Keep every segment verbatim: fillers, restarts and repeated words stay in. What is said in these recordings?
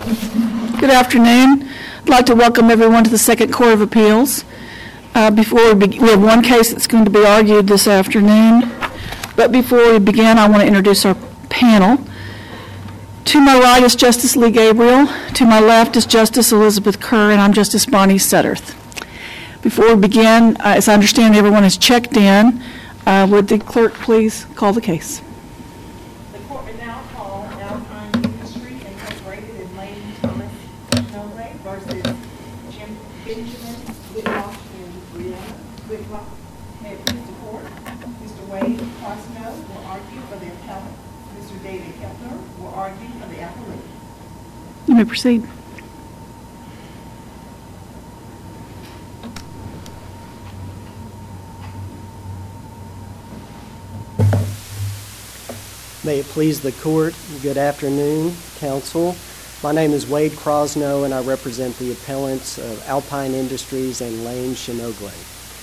Good afternoon. I'd like to welcome everyone to the Second Court of Appeals. Uh, before we begin, we have one case that's going to be argued this afternoon. But before we begin, I want to introduce our panel. To my right is Justice Lee Gabriel. To my left is Justice Elizabeth Kerr, and I'm Justice Bonnie Sutterth. Before we begin, uh, as I understand everyone has checked in, uh, would the clerk please call the case? The court will now call Alpine Industries Incorporated and Lane Thomas Snowray versus Jim Benjamin Whitlock and Brianna Whitlock. May it please the court, Mister Wade Crosno will argue for the appellant. Mister David Kepler will argue for the appellate. You may proceed. May it please the court, good afternoon, counsel. My name is Wade Crosno, and I represent the appellants of Alpine Industries and Lane Shinogle.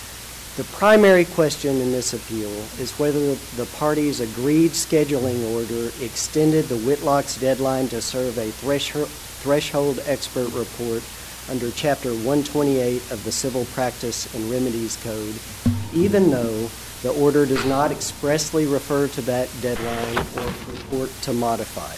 The primary question in this appeal is whether the parties' agreed scheduling order extended the Whitlock's deadline to serve a threshold, threshold expert report under Chapter one twenty-eight of the Civil Practice and Remedies Code, even though the order does not expressly refer to that deadline or purport to modify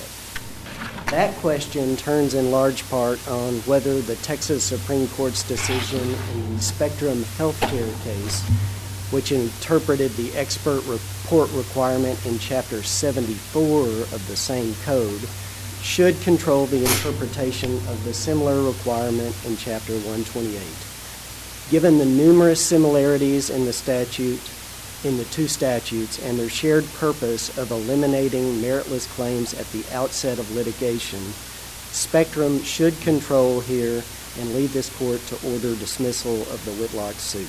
it. That question turns in large part on whether the Texas Supreme Court's decision in the Spectrum Healthcare case, which interpreted the expert report requirement in Chapter seventy-four of the same code, should control the interpretation of the similar requirement in Chapter one twenty-eight. Given the numerous similarities in the statute, in the two statutes and their shared purpose of eliminating meritless claims at the outset of litigation, Spectrum should control here and lead this court to order dismissal of the Whitlock suit.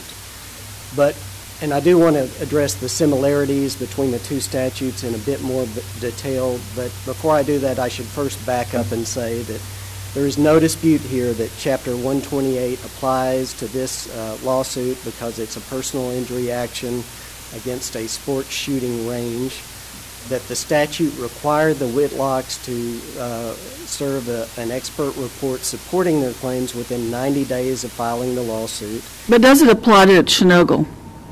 But, and I do want to address the similarities between the two statutes in a bit more detail, but before I do that, I should first back up and say that there is no dispute here that Chapter one twenty-eight applies to this uh, lawsuit because it's a personal injury action against a sports shooting range, that the statute required the Whitlocks to uh, serve a, an expert report supporting their claims within ninety days of filing the lawsuit. But does it apply to Shinogle?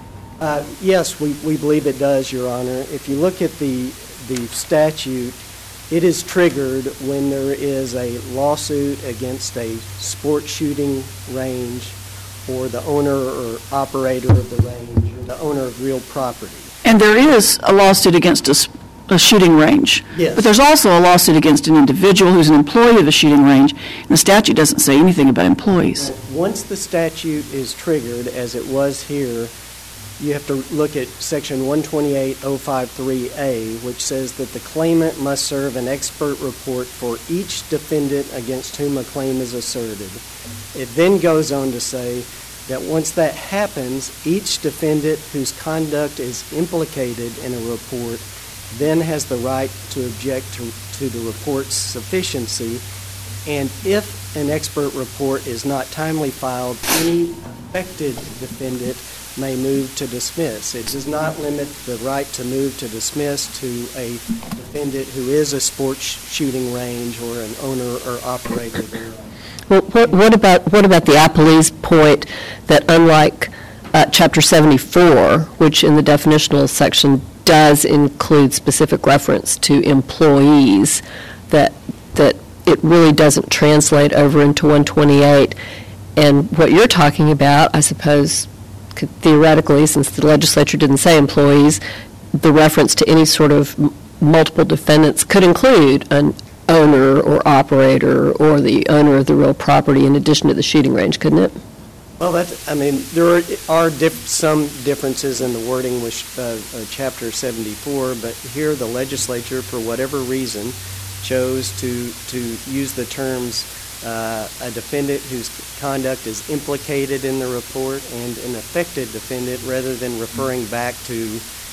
Uh, yes, we, we believe it does, Your Honor. If you look at the, the statute, it is triggered when there is a lawsuit against a sports shooting range or the owner or operator of the range, or the owner of real property. And there is a lawsuit against a, a shooting range. Yes. But there's also a lawsuit against an individual who's an employee of a shooting range, and the statute doesn't say anything about employees. Once the statute is triggered, as it was here, you have to look at Section one twenty-eight oh five three A, which says that the claimant must serve an expert report for each defendant against whom a claim is asserted. It then goes on to say that once that happens, each defendant whose conduct is implicated in a report then has the right to object to, to the report's sufficiency, and if an expert report is not timely filed, any affected defendant may move to dismiss. It does not limit the right to move to dismiss to a defendant who is a sports shooting range or an owner or operator thereof. Well, what, what about what about the appellee's point that unlike uh, Chapter seventy-four, which in the definitional section does include specific reference to employees, that that it really doesn't translate over into one twenty-eight, and what you're talking about, I suppose, could theoretically, since the legislature didn't say employees, the reference to any sort of m- multiple defendants could include an owner or operator or the owner of the real property in addition to the shooting range, couldn't it? Well, that's, I mean, there are, are diff- some differences in the wording with uh, uh, Chapter seventy-four, but here the legislature, for whatever reason, chose to, to use the terms uh, a defendant whose conduct is implicated in the report and an affected defendant rather than referring back to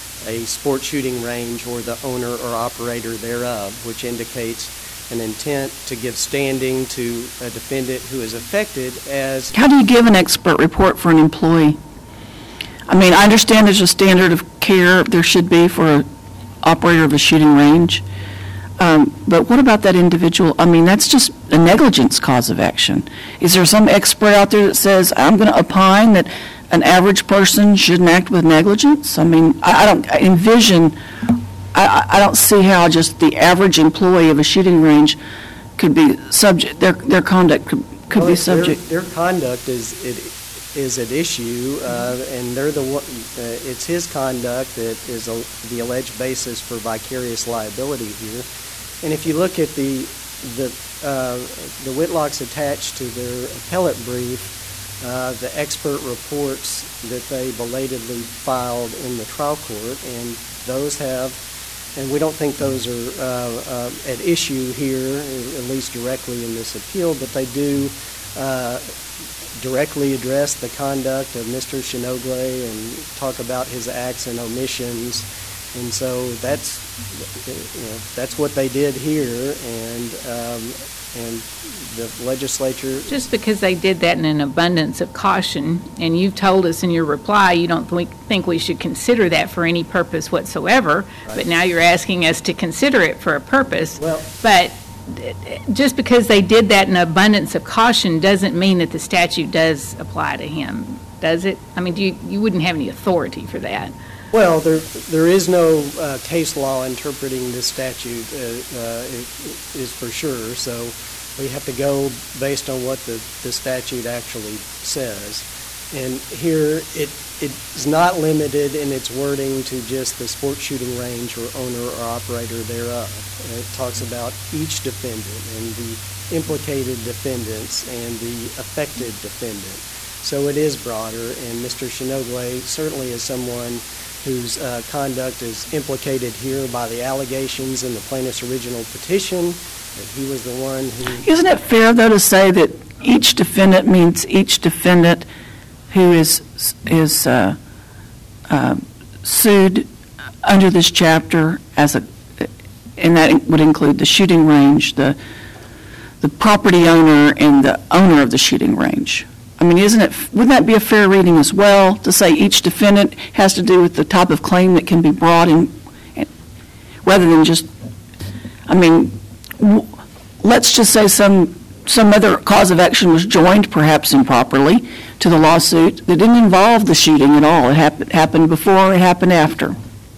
a sports shooting range or the owner or operator thereof, which indicates an intent to give standing to a defendant who is affected as... How do you give an expert report for an employee? I mean, I understand there's a standard of care there should be for an operator of a shooting range, Um, But what about that individual? I mean, that's just a negligence cause of action. Is there some expert out there that says, I'm going to opine that an average person shouldn't act with negligence? I mean, I I don't I envision, I I I don't see how just the average employee of a shooting range could be subject, their their conduct could could Well, be their- subject. Their conduct is, it is at issue, uh, and they're the, one- uh, it's his conduct that is a- the alleged basis for vicarious liability here. And if you look at the, the, uh, the Whitlocks attached to their appellate brief, uh, the expert reports that they belatedly filed in the trial court, and those have, and we don't think those are uh, uh, at issue here, at least directly in this appeal, but they do uh, directly address the conduct of Mister Shinogle and talk about his acts and omissions. And so that's, you know, that's what they did here, and um, and the legislature. Just because they did that in an abundance of caution, and you've told us in your reply you don't think, think we should consider that for any purpose whatsoever, Right. but now you're asking us to consider it for a purpose. Well- But uh, just because they did that in abundance of caution doesn't mean that the statute does apply to him, does it? I mean, do you, you wouldn't have any authority for that. Well, there there is no uh, case law interpreting this statute, uh, uh, it, it is for sure. So we have to go based on what the, the statute actually says. And here, it it is not limited in its wording to just the sports shooting range or owner or operator thereof. It talks about each defendant and the implicated defendants and the affected defendant. So it is broader, and Mister Shinogle certainly is someone whose uh, conduct is implicated here by the allegations in the plaintiff's original petition, that he was the one who... Isn't it fair, though, to say that each defendant means each defendant who is is uh, uh, sued under this chapter as a, and that would include the shooting range, the the property owner, and the owner of the shooting range? I mean, isn't it, wouldn't that be a fair reading as well, to say each defendant has to do with the type of claim that can be brought in, rather than just, I mean, w- let's just say some, some other cause of action was joined, perhaps improperly, to the lawsuit that didn't involve the shooting at all. It hap- happened before, it happened after.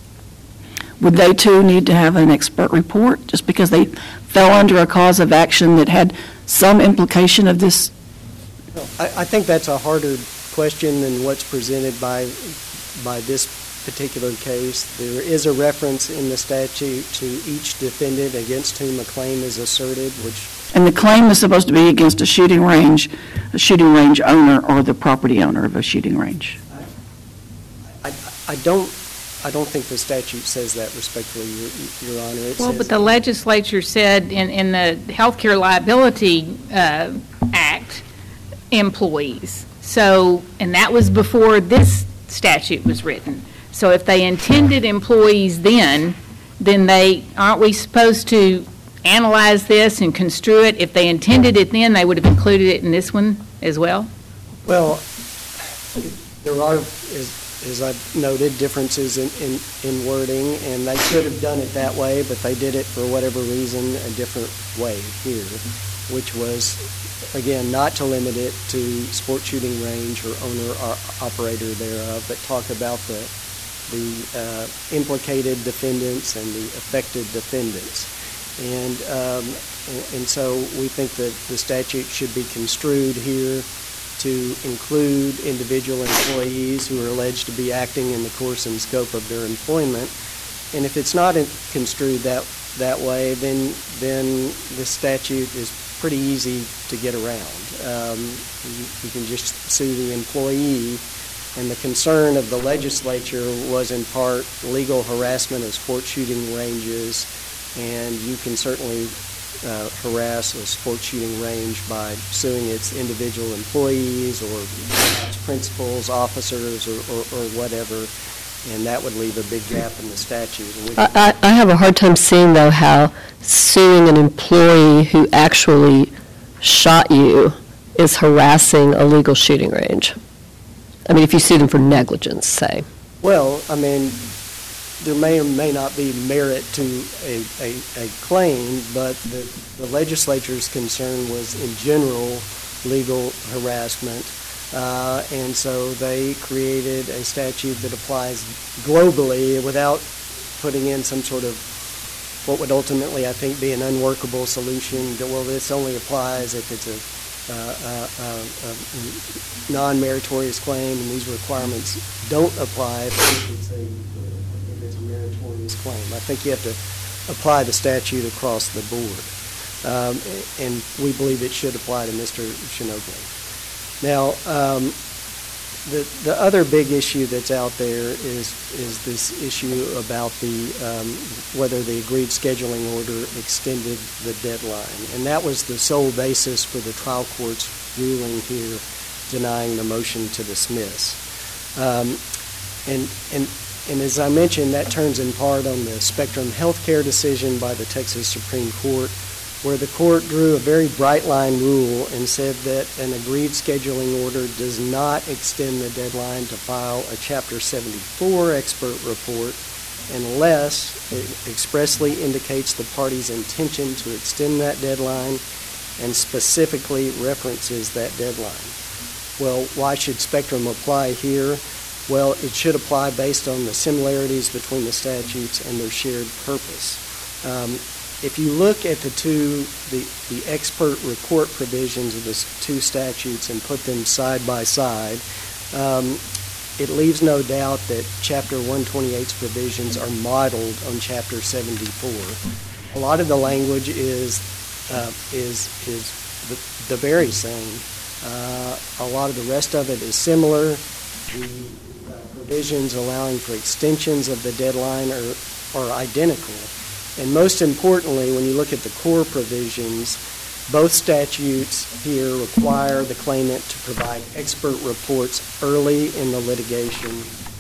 Would they too need to have an expert report, just because they fell under a cause of action that had some implication of this? I, I think that's a harder question than what's presented by, by this particular case. There is a reference in the statute to each defendant against whom a claim is asserted, which... And the claim is supposed to be against a shooting range, a shooting range owner, or the property owner of a shooting range. I, I don't, I don't think the statute says that respectfully, Your, Your Honor. It Well, says- but the legislature said in, in the Healthcare Liability uh, Act, employees. So, and that was before this statute was written. So if they intended employees then, then they, aren't we supposed to analyze this and construe it? If they intended it then, they would have included it in this one as well? Well, there are, as, as I've noted, differences in, in, in wording, and they could have done it that way, but they did it for whatever reason a different way here, which was, again, not to limit it to sport shooting range or owner or operator thereof, but talk about the, the uh, implicated defendants and the affected defendants. And, um, and, and so we think that the statute should be construed here to include individual employees who are alleged to be acting in the course and scope of their employment. And if it's not in, construed that that way, then then the statute is pretty easy to get around. Um, you, you can just sue the employee, and the concern of the legislature was in part legal harassment of sport shooting ranges, and you can certainly uh, harass a sport shooting range by suing its individual employees or principals, officers, or, or, or whatever, and that would leave a big gap in the statute. And we- I, I have a hard time seeing, though, how suing an employee who actually shot you is harassing a legal shooting range. I mean, if you sue them for negligence, say. Well, I mean, there may or may not be merit to a, a, a claim, but the, the legislature's concern was in general legal harassment. Uh, and so they created a statute that applies globally without putting in some sort of what would ultimately, I think, be an unworkable solution. That, well, this only applies if it's a, uh, uh, uh, a non-meritorious claim, and these requirements don't apply if it's a, if it's a meritorious claim. I think you have to apply the statute across the board, um, and we believe it should apply to Mister Shinogli. Now, um, the the other big issue that's out there is is this issue about the um, whether the agreed scheduling order extended the deadline, and that was the sole basis for the trial court's ruling here, denying the motion to dismiss. Um, and and and as I mentioned, that turns in part on the Spectrum Healthcare decision by the Texas Supreme Court, where the court drew a very bright line rule and said that an agreed scheduling order does not extend the deadline to file a Chapter seventy-four expert report unless it expressly indicates the party's intention to extend that deadline and specifically references that deadline. Well, why should Spectrum apply here? Well, it should apply based on the similarities between the statutes and their shared purpose. Um, If you look at the two, the, the expert report provisions of the two statutes and put them side by side, um, it leaves no doubt that Chapter one twenty-eight's provisions are modeled on Chapter seventy-four. A lot of the language is uh, is is the, the very same. Uh, a lot of the rest of it is similar. The uh, provisions allowing for extensions of the deadline are are identical. And most importantly, when you look at the core provisions, both statutes here require the claimant to provide expert reports early in the litigation.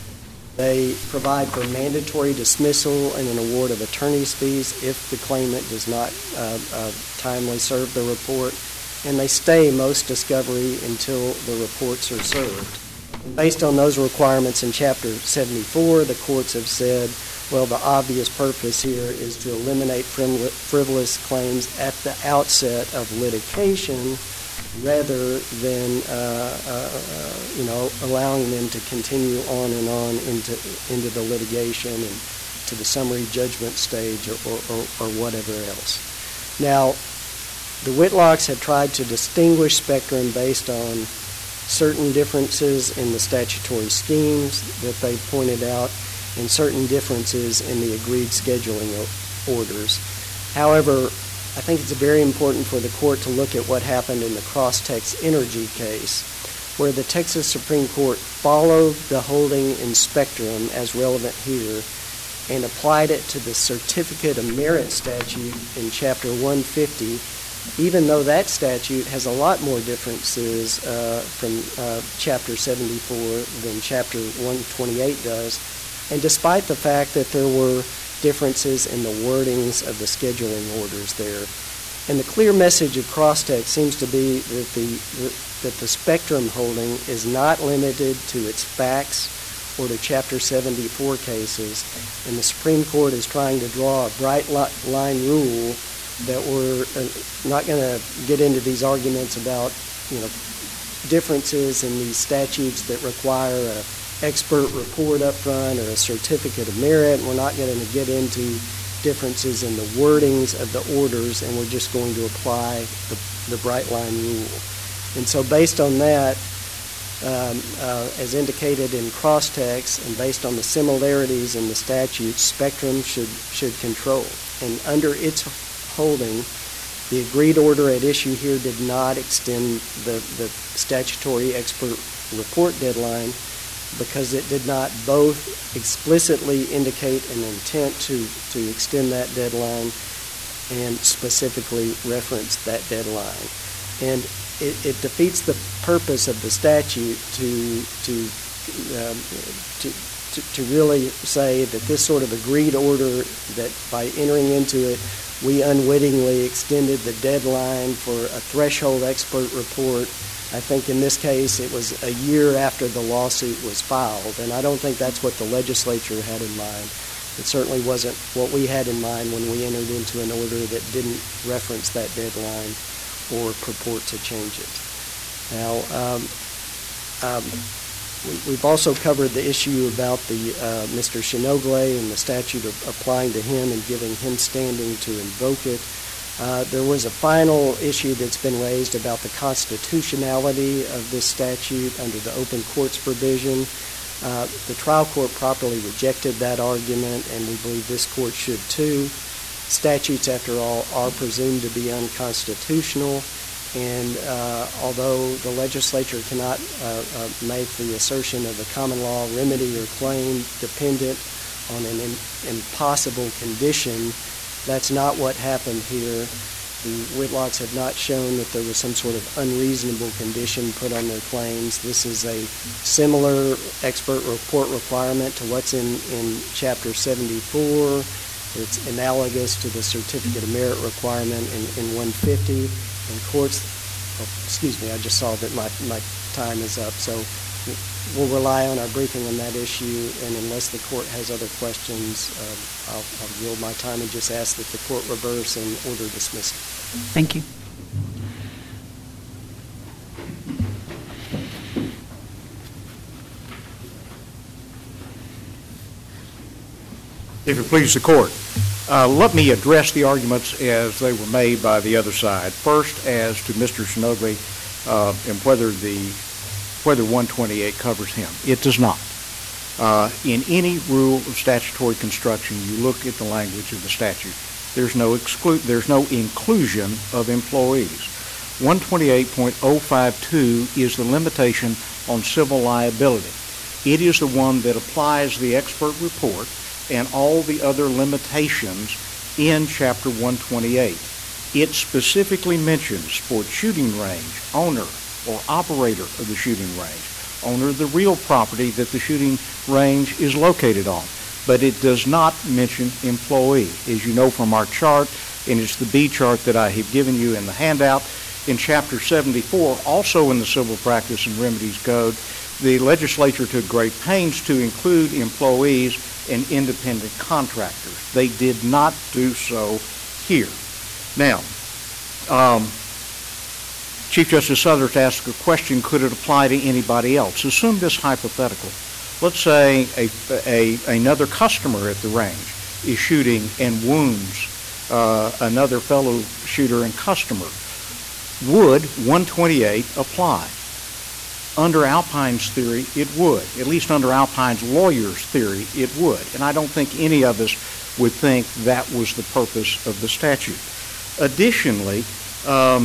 They provide for mandatory dismissal and an award of attorney's fees if the claimant does not uh, uh, timely serve the report. And they stay most discovery until the reports are served. And based on those requirements in Chapter seventy-four, the courts have said, well, the obvious purpose here is to eliminate frivolous claims at the outset of litigation rather than, uh, uh, uh, you know, allowing them to continue on and on into into the litigation and to the summary judgment stage or, or, or whatever else. Now, the Whitlocks have tried to distinguish Spectrum based on certain differences in the statutory schemes that they pointed out and certain differences in the agreed scheduling orders. However, I think it's very important for the court to look at what happened in the Crosstex Energy case, where the Texas Supreme Court followed the holding in Spectrum as relevant here and applied it to the Certificate of Merit statute in Chapter one fifty, even though that statute has a lot more differences uh, from uh, Chapter seventy-four than Chapter one twenty-eight does, and despite the fact that there were differences in the wordings of the scheduling orders there. And the clear message of Crosstex seems to be that the, the that the Spectrum holding is not limited to its facts or to Chapter seventy-four cases, and the Supreme Court is trying to draw a bright line rule that we're uh, not going to get into these arguments about, you know, differences in these statutes that require a expert report up front or a certificate of merit. We're not going to get into differences in the wordings of the orders, and we're just going to apply the, the bright line rule. And so based on that, um, uh, as indicated in Crosstex, and based on the similarities in the statutes, Spectrum should should control. And under its holding, the agreed order at issue here did not extend the, the statutory expert report deadline because it did not both explicitly indicate an intent to, to extend that deadline and specifically reference that deadline. And it, it defeats the purpose of the statute to to, um, to to to really say that this sort of agreed order, that by entering into it, we unwittingly extended the deadline for a threshold expert report. I think in this case it was a year after the lawsuit was filed, and I don't think that's what the legislature had in mind. It certainly wasn't what we had in mind when we entered into an order that didn't reference that deadline or purport to change it. Now, um, um, we, we've also covered the issue about the uh, Mister Shinogle and the statute of applying to him and giving him standing to invoke it. Uh, there was a final issue that's been raised about the constitutionality of this statute under the open courts provision. Uh, the trial court properly rejected that argument, and we believe this court should too. Statutes, after all, are presumed to be unconstitutional, and uh, although the legislature cannot uh, uh, make the assertion of a common law remedy or claim dependent on an in- impossible condition, that's not what happened here. The Whitlocks have not shown that there was some sort of unreasonable condition put on their claims. This is a similar expert report requirement to what's in, in Chapter seventy-four. It's analogous to the Certificate of Merit requirement in, in one fifty. And courts, oh, excuse me, I just saw that my, my time is up. So we'll rely on our briefing on that issue, and unless the court has other questions, uh, I'll, I'll yield my time and just ask that the court reverse and order dismissal. Thank you. If it pleases the court, uh, let me address the arguments as they were made by the other side. First, as to Mister Shinogle uh, and whether the whether one twenty-eight covers him. It does not. Uh, in any rule of statutory construction, you look at the language of the statute. There's no exclu- there's no inclusion of employees. one twenty-eight point oh five two is the limitation on civil liability. It is the one that applies the expert report and all the other limitations in Chapter one twenty-eight. It specifically mentions sport shooting range, owner, or operator of the shooting range, owner of the real property that the shooting range is located on. But it does not mention employee. As you know from our chart, and it's the B chart that I have given you in the handout, in Chapter seventy-four, also in the Civil Practice and Remedies Code, the legislature took great pains to include employees and independent contractors. They did not do so here. Now, um, Chief Justice Southers asked a question, could it apply to anybody else? Assume this hypothetical. Let's say a, a, another customer at the range is shooting and wounds uh, another fellow shooter and customer. Would one twenty-eight apply? Under Alpine's theory, it would. At least under Alpine's lawyer's theory, it would. And I don't think any of us would think that was the purpose of the statute. Additionally, um,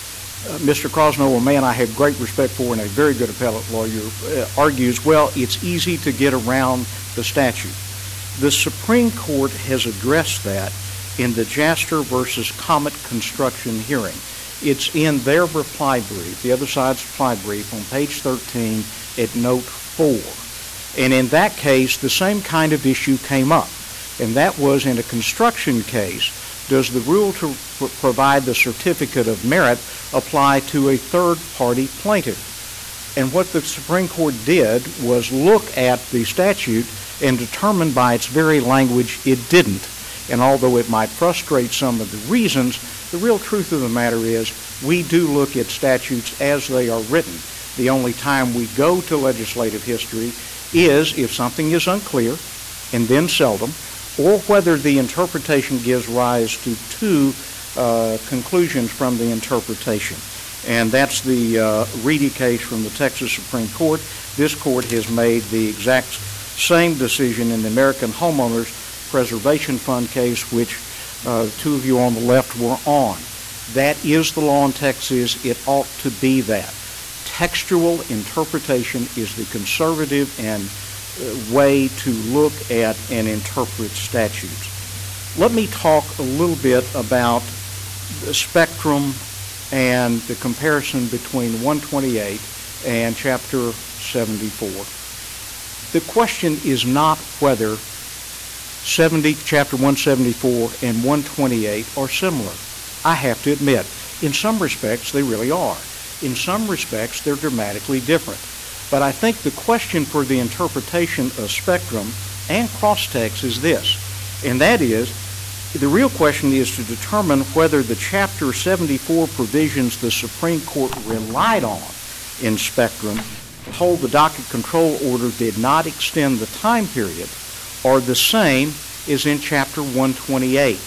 uh, Mister Krosno, a man I have great respect for and a very good appellate lawyer, uh, argues, well, it's easy to get around the statute. The Supreme Court has addressed that in the Jaster versus Comet construction hearing. It's in their reply brief, the other side's reply brief, on page thirteen at note four. And in that case, the same kind of issue came up. And that was in a construction case, does the rule to pr- provide the certificate of merit apply to a third-party plaintiff? And what the Supreme Court did was look at the statute and determine by its very language it didn't. And although it might frustrate some of the reasons, the real truth of the matter is we do look at statutes as they are written. The only time we go to legislative history is if something is unclear, and then seldom, or whether the interpretation gives rise to two uh, conclusions from the interpretation. And that's the uh, Reedy case from the Texas Supreme Court. This court has made the exact same decision in the American Homeowners Preservation Fund case, which uh, two of you on the left were on. That is the law in Texas. It ought to be that. Textual interpretation is the conservative and uh, way to look at and interpret statutes. Let me talk a little bit about the spectrum and the comparison between one twenty-eight and Chapter seventy-four. The question is not whether seventy, Chapter one seventy-four and one twenty-eight are similar. I have to admit, in some respects they really are. In some respects they're dramatically different. But I think the question for the interpretation of spectrum and cross-text is this, and that is, the real question is to determine whether the Chapter seventy-four provisions the Supreme Court relied on in Spectrum to hold the docket control order did not extend the time period are the same as in Chapter one twenty-eight.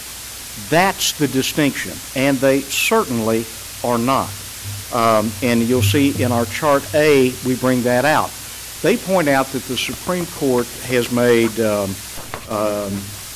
That's the distinction, and they certainly are not. Um, and you'll see in our Chart A, we bring that out. They point out that the Supreme Court has made um, um,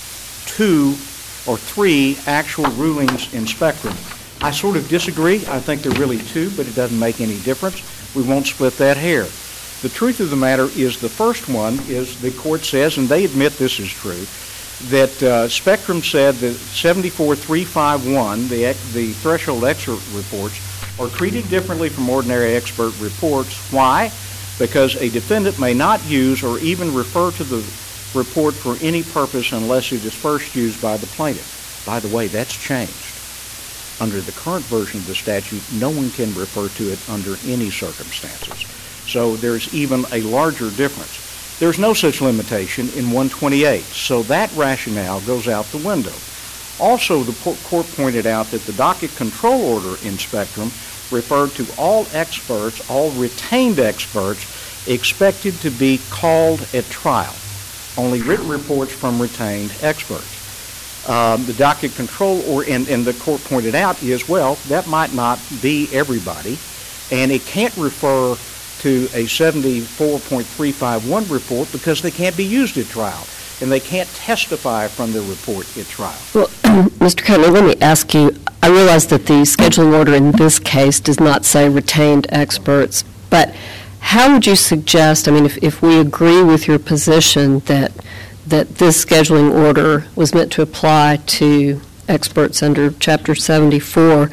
two or three actual rulings in Spectrum. I sort of disagree. I think they're really two, but it doesn't make any difference. We won't split that hair. The truth of the matter is the first one is the court says, and they admit this is true, that uh, Spectrum said that seventy-four three fifty-one, the, the threshold expert reports, are treated differently from ordinary expert reports. Why? Because a defendant may not use or even refer to the report for any purpose unless it is first used by the plaintiff. By the way, that's changed. Under the current version of the statute, no one can refer to it under any circumstances. So there's even a larger difference. There's no such limitation in one twenty-eight, so that rationale goes out the window. Also, the court pointed out that the docket control order in Spectrum referred to all experts, all retained experts, expected to be called at trial. Only written reports from retained experts. Um, the docket control order, and, and the court pointed out, is, well, that might not be everybody, and it can't refer to a seventy-four three fifty-one report because they can't be used at trial, and they can't testify from the report at trial. Well, Mister Cutler, let me ask you, I realize that the scheduling order in this case does not say retained experts, but how would you suggest, I mean, if, if we agree with your position that that this scheduling order was meant to apply to experts under Chapter seventy-four,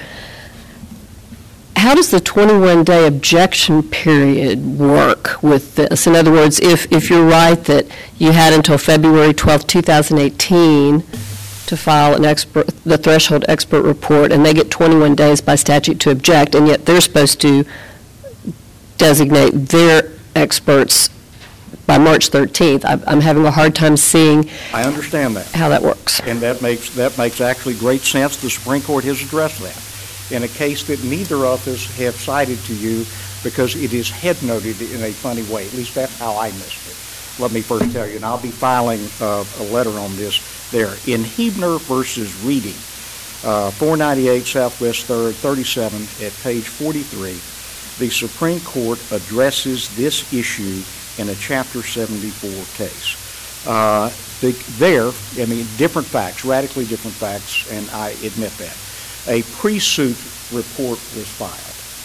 how does the twenty-one day objection period work with this? In other words, if, if you're right that you had until February twelfth, two thousand eighteen to file an expert, the threshold expert report, and they get twenty-one days by statute to object, and yet they're supposed to designate their experts by March thirteenth. I'm having a hard time seeing I understand that. How that works. And that makes, that makes actually great sense. The Supreme Court has addressed that in a case that neither of us have cited to you because it is head-noted in a funny way. At least that's how I missed it. Let me first tell you, and I'll be filing uh, a letter on this there. In Huebner versus Reading, uh, four ninety-eight Southwest third, thirty-seven at page forty-three, the Supreme Court addresses this issue in a Chapter seventy-four case. Uh, the, there, I mean, different facts, radically different facts, and I admit that. A pre-suit report was filed.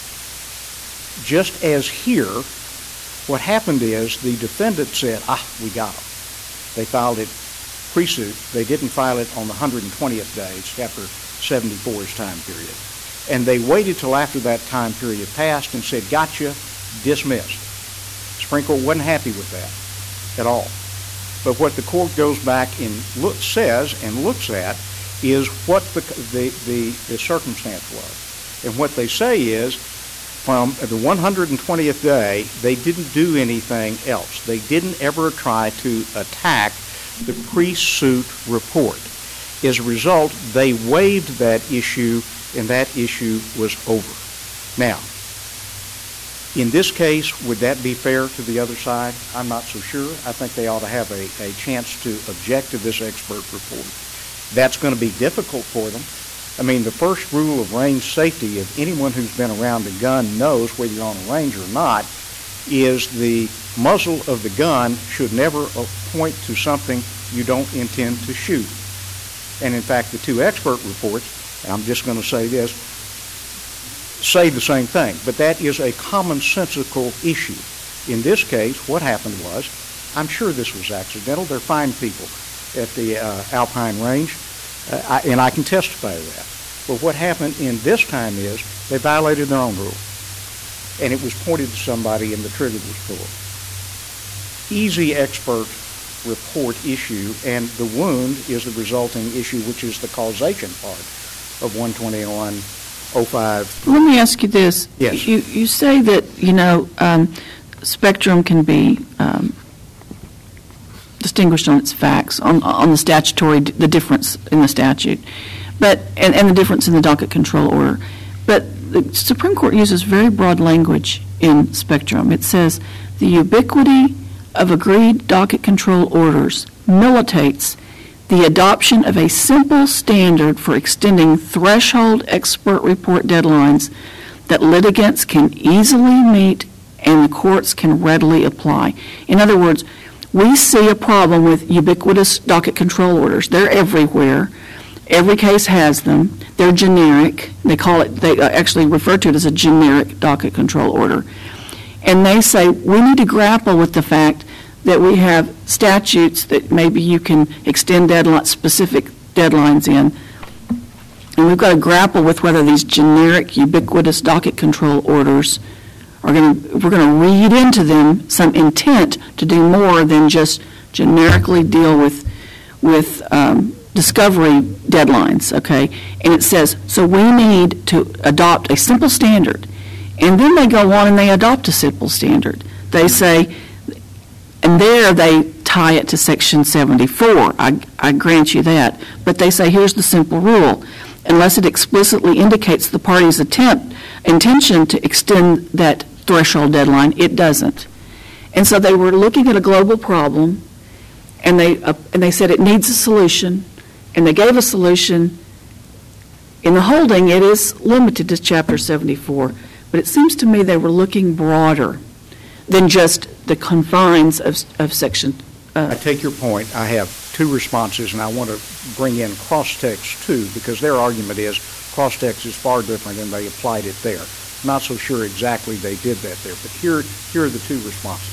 Just as here, what happened is the defendant said, ah, we got them. They filed it pre-suit. They didn't file it on the one hundred twentieth day. It's Chapter seventy-four's time period. And they waited till after that time period passed and said, gotcha, dismissed. Supreme Court wasn't happy with that at all. But what the court goes back and look, says and looks at is what the, the, the, the circumstance was. And what they say is, from the one hundred twentieth day, they didn't do anything else. They didn't ever try to attack the pre-suit report. As a result, they waived that issue, and that issue was over. Now, in this case, would that be fair to the other side? I'm not so sure. I think they ought to have a, a chance to object to this expert report. That's going to be difficult for them. I mean, the first rule of range safety, if anyone who's been around a gun knows whether you're on a range or not, is the muzzle of the gun should never point to something you don't intend to shoot. And in fact, the two expert reports, and I'm just going to say this, say the same thing, but that is a commonsensical issue. In this case, what happened was, I'm sure this was accidental. They're fine people at the uh, Alpine Range, uh, I, and I can testify to that. But what happened in this time is they violated their own rule, and it was pointed to somebody and the trigger was pulled. Easy expert report issue, and the wound is the resulting issue, which is the causation part of one twenty-one oh five. Let me ask you this. Yes. You, you say that, you know, um, Spectrum can be, um, the distinguished on its facts, on, on the statutory, the difference in the statute, but, and, and the difference in the docket control order. But the Supreme Court uses very broad language in Spectrum. It says, the ubiquity of agreed docket control orders militates the adoption of a simple standard for extending threshold expert report deadlines that litigants can easily meet and the courts can readily apply. In other words, we see a problem with ubiquitous docket control orders. They're everywhere. Every case has them. They're generic. They call it, they actually refer to it as a generic docket control order. And they say we need to grapple with the fact that we have statutes that maybe you can extend deadline, specific deadlines in. And we've got to grapple with whether these generic, ubiquitous docket control orders are going to, we're going to read into them some intent to do more than just generically deal with, with um, discovery deadlines, okay? And it says, so we need to adopt a simple standard. And then they go on and they adopt a simple standard. They say, and there they tie it to Section seventy-four. I, I grant you that. But they say, here's the simple rule. Unless it explicitly indicates the party's attempt, intention to extend that threshold deadline, it doesn't. And so they were looking at a global problem, and they, uh, and they said it needs a solution, and they gave a solution. In the holding, it is limited to Chapter seventy-four, but it seems to me they were looking broader than just the confines of, of Section. Uh, I take your point. I have two responses, and I want to bring in cross-text too, because their argument is cross-text is far different and they applied it there. I'm not so sure exactly they did that there, but here, here are the two responses.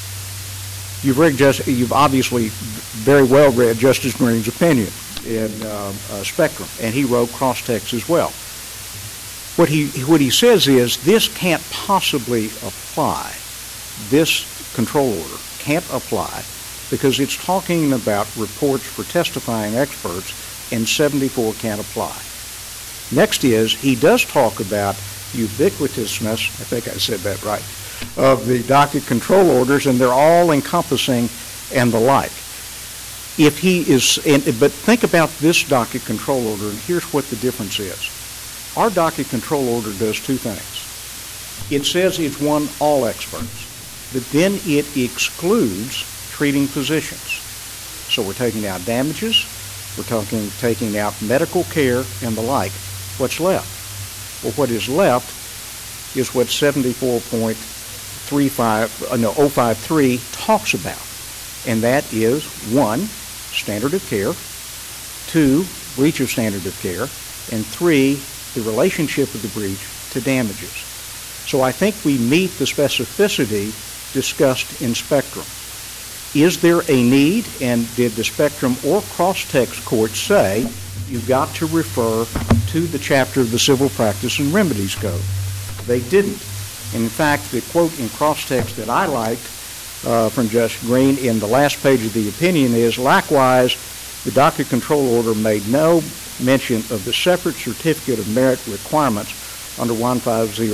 You've read just, you've obviously very well read Justice Green's opinion in uh, uh, Spectrum, and he wrote cross-text as well. What he, what he says is this can't possibly apply. This control order can't apply because it's talking about reports for testifying experts, and seventy-four can't apply. Next is, he does talk about ubiquitousness, I think I said that right, of the docket control orders, and they're all encompassing and the like. If he is, and, but think about this docket control order, and here's what the difference is. Our docket control order does two things. It says it's one all experts, but then it excludes treating physicians. So we're taking out damages, we're talking, taking out medical care and the like. What's left? Well, what is left is what seventy-four point three five, uh, no, oh five three talks about, and that is one, standard of care, two, breach of standard of care, and three, the relationship of the breach to damages. So I think we meet the specificity discussed in Spectrum. Is there a need, and did the Spectrum or cross-text courts say you've got to refer to the chapter of the Civil Practice and Remedies Code? They didn't. And in fact, the quote in cross-text that I liked uh, from Justice Green in the last page of the opinion is, likewise, the docket control order made no mention of the separate certificate of merit requirements under one fifty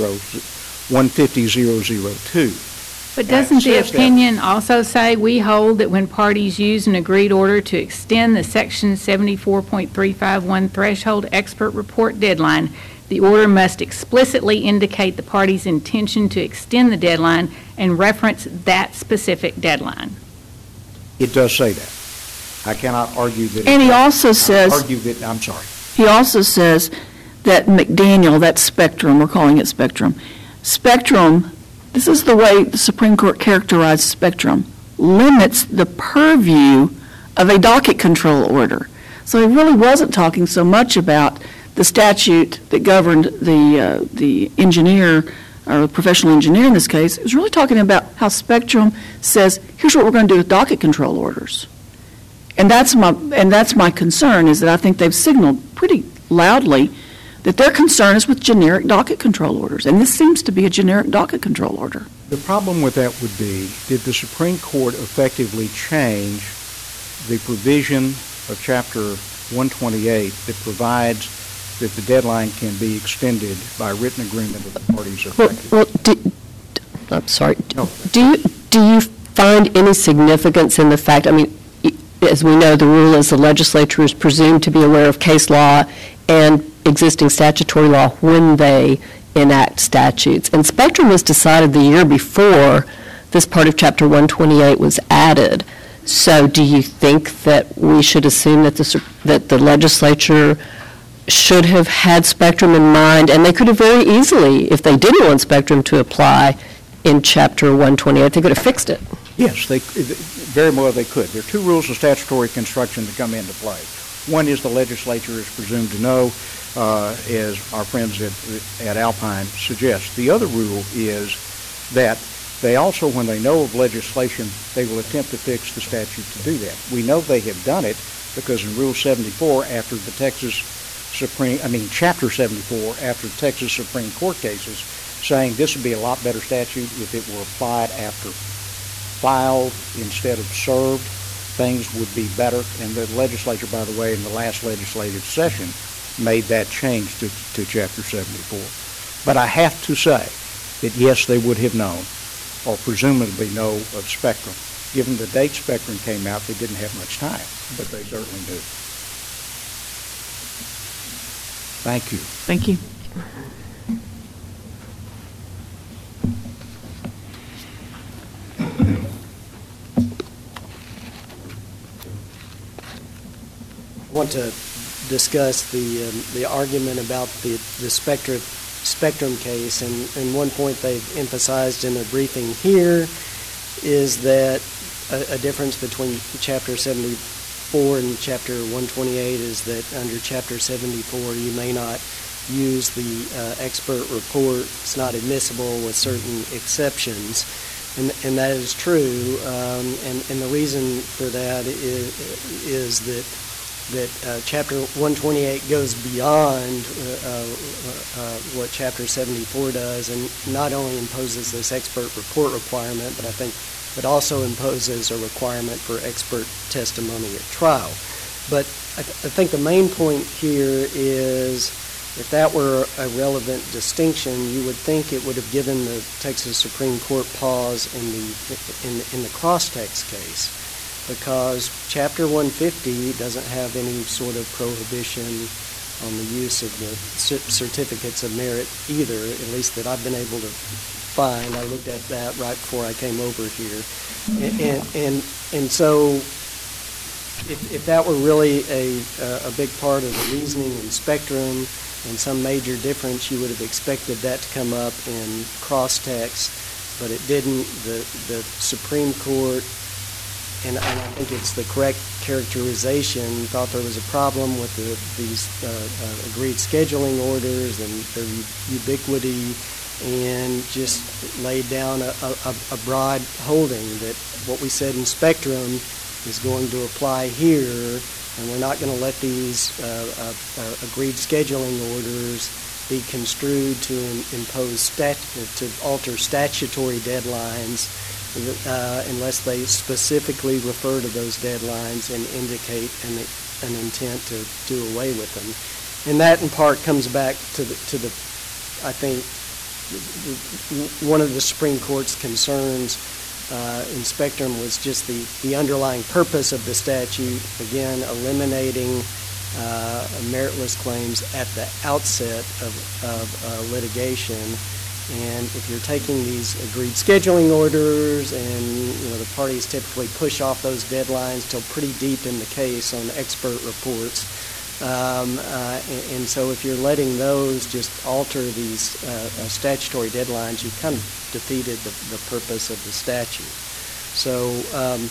thousand two. But doesn't the opinion also say we hold that when parties use an agreed order to extend the Section seventy-four point three five one threshold expert report deadline, the order must explicitly indicate the party's intention to extend the deadline and reference that specific deadline? It does say that. I cannot argue that. And he also says, argue that, I'm sorry. He also says that McDaniel, that's Spectrum, we're calling it Spectrum. Spectrum, this is the way the Supreme Court characterized Spectrum, limits the purview of a docket control order. So he really wasn't talking so much about the statute that governed the uh, the engineer, or the professional engineer in this case. It was really talking about how Spectrum says, here's what we're going to do with docket control orders. And that's my and that's my concern, is that I think they've signaled pretty loudly that their concern is with generic docket control orders. And this seems to be a generic docket control order. The problem with that would be, did the Supreme Court effectively change the provision of Chapter one twenty-eight that provides that the deadline can be extended by written agreement of the parties affected? Well, well do, I'm sorry. No. Do you, do you find any significance in the fact, I mean, as we know, the rule is the legislature is presumed to be aware of case law and existing statutory law when they enact statutes. And Spectrum was decided the year before this part of Chapter one twenty-eight was added. So do you think that we should assume that the, that the legislature should have had Spectrum in mind, and they could have very easily, if they didn't want Spectrum to apply in Chapter one twenty-eight, they could have fixed it? Yes, they, very well they could. There are two rules of statutory construction that come into play. One is the legislature is presumed to know, uh, as our friends at, at Alpine suggest. The other rule is that they also, when they know of legislation, they will attempt to fix the statute to do that. We know they have done it because in Rule seventy-four, after the Texas Supreme, I mean, Chapter seventy-four, after Texas Supreme Court cases, saying this would be a lot better statute if it were applied after filed instead of served, things would be better. And the legislature, by the way, in the last legislative session, made that change to, to Chapter seventy-four. But I have to say that, yes, they would have known, or presumably know of Spectrum. Given the date Spectrum came out, they didn't have much time, but they certainly do. Thank you. Thank you. I want to discuss the um, the argument about the the Spectrum Spectrum case, and, and one point they've emphasized in their briefing here is that a, a difference between Chapter seventy-four and Chapter one twenty-eight is that under Chapter seventy-four you may not use the uh, expert report. It's not admissible with certain exceptions, and, and that is true, um, and, and the reason for that is, is that that uh, Chapter one twenty-eight goes beyond uh, uh, uh, what Chapter seventy-four does, and not only imposes this expert report requirement, but I think it also imposes a requirement for expert testimony at trial. But I, th- I think the main point here is, if that were a relevant distinction, you would think it would have given the Texas Supreme Court pause in the in, in the Crosstex case, because Chapter one fifty doesn't have any sort of prohibition on the use of the certificates of merit either, at least that I've been able to find. I looked at that right before I came over here. And and, and, and so if, if that were really a, a big part of the reasoning in Spectrum and some major difference, you would have expected that to come up in Crosstex, but it didn't. The, the Supreme Court, and I think it's the correct characterization, thought there was a problem with the, these uh, uh, agreed scheduling orders and their ubiquity, and just laid down a, a, a broad holding that what we said in Spectrum is going to apply here, and we're not going to let these uh, uh, uh, agreed scheduling orders be construed to in, impose stat, to alter statutory deadlines Uh, unless they specifically refer to those deadlines and indicate an, an intent to do away with them. And that in part comes back to the, to the I think, one of the Supreme Court's concerns uh, in Spectrum was just the, the underlying purpose of the statute, again, eliminating uh, meritless claims at the outset of, of uh, litigation. And if you're taking these agreed scheduling orders, and you know the parties typically push off those deadlines till pretty deep in the case on expert reports, um, uh, and, and so if you're letting those just alter these uh, uh, statutory deadlines, you've kind of defeated the, the purpose of the statute. So um,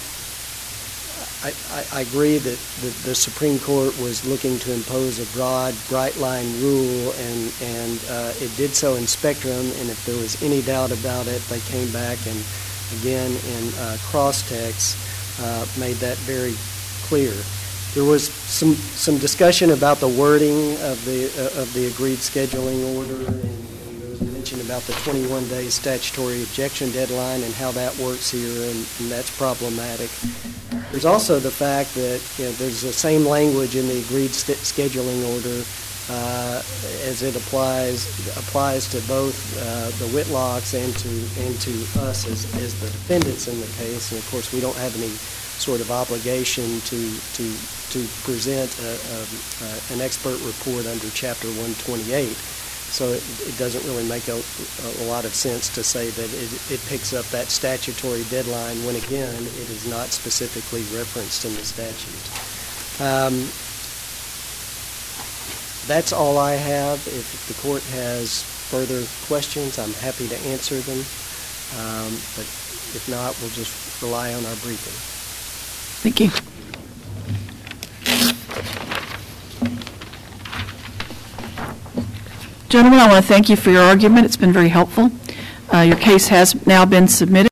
I, I, I agree that the, the Supreme Court was looking to impose a broad, bright-line rule, and, and uh, it did so in Spectrum, and if there was any doubt about it, they came back and, again, in uh, Crosstex, uh, made that very clear. There was some, some discussion about the wording of the, uh, of the agreed scheduling order, and, and there was mention about the twenty-one day statutory objection deadline and how that works here, and, and that's problematic. There's also the fact that you know, there's the same language in the agreed st- scheduling order uh, as it applies applies to both uh, the Whitlocks and to and to us as, as the defendants in the case. And of course, we don't have any sort of obligation to, to, to present a, a, a, an expert report under Chapter one twenty-eight. So it, it doesn't really make a, a lot of sense to say that it, it picks up that statutory deadline when, again, it is not specifically referenced in the statute. Um, that's all I have. If the court has further questions, I'm happy to answer them. Um, but if not, we'll just rely on our briefing. Thank you. Gentlemen, I want to thank you for your argument. It's been very helpful. Uh, Your case has now been submitted.